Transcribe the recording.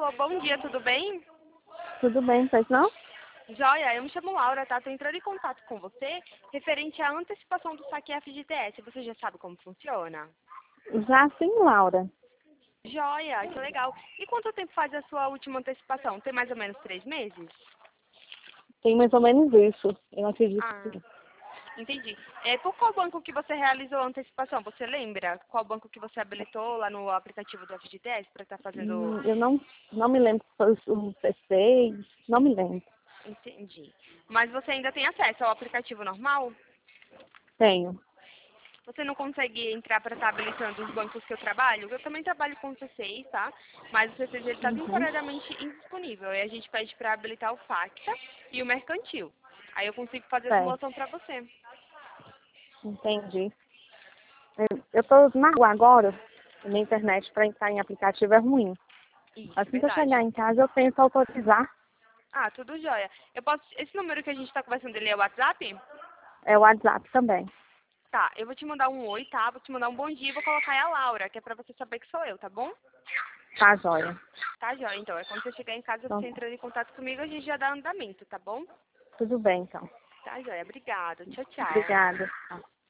Alô, bom dia, tudo bem? Tudo bem, pois não? Joia, eu me chamo Laura, tá? Tô entrando em contato com você referente à antecipação do saque FGTS. Você já sabe como funciona? Já sim, Laura. Joia, que legal. E quanto tempo faz a sua última antecipação? Tem mais ou menos 3 meses? Tem mais ou menos isso. Eu acredito Ah, que sim. entendi. Por qual banco que você realizou a antecipação? Você lembra? Qual banco que você habilitou lá no aplicativo do FGTS para estar fazendo... Eu não me lembro se foi o C6, não me lembro. Entendi. Mas você ainda tem acesso ao aplicativo normal? Tenho. Você não consegue entrar para estar habilitando os bancos que eu trabalho? Eu também trabalho com o C6, tá? Mas o C6 está Uhum. temporariamente indisponível. E a gente pede para habilitar o FACTA e o Mercantil. Aí eu consigo fazer a Certo, simulação para você. entendi. Eu estou na rua agora, e minha internet para entrar em aplicativo é ruim. Isso, Assim que eu chegar verdade. em casa, eu tento autorizar. Ah, tudo jóia. Eu posso... Esse número que a gente está conversando, ele é o WhatsApp? É o WhatsApp também. Tá, eu vou te mandar um oi, tá? Vou te mandar um bom dia e vou colocar aí a Laura, que é pra você saber que sou eu, tá bom? Tá, joia. Tá, jóia. Então, é quando você chegar em casa, Então, você entrando em contato comigo, a gente já dá andamento, tá bom? tudo bem, então. Tá, jóia. Obrigada. Tchau, tchau. Obrigada. Tá.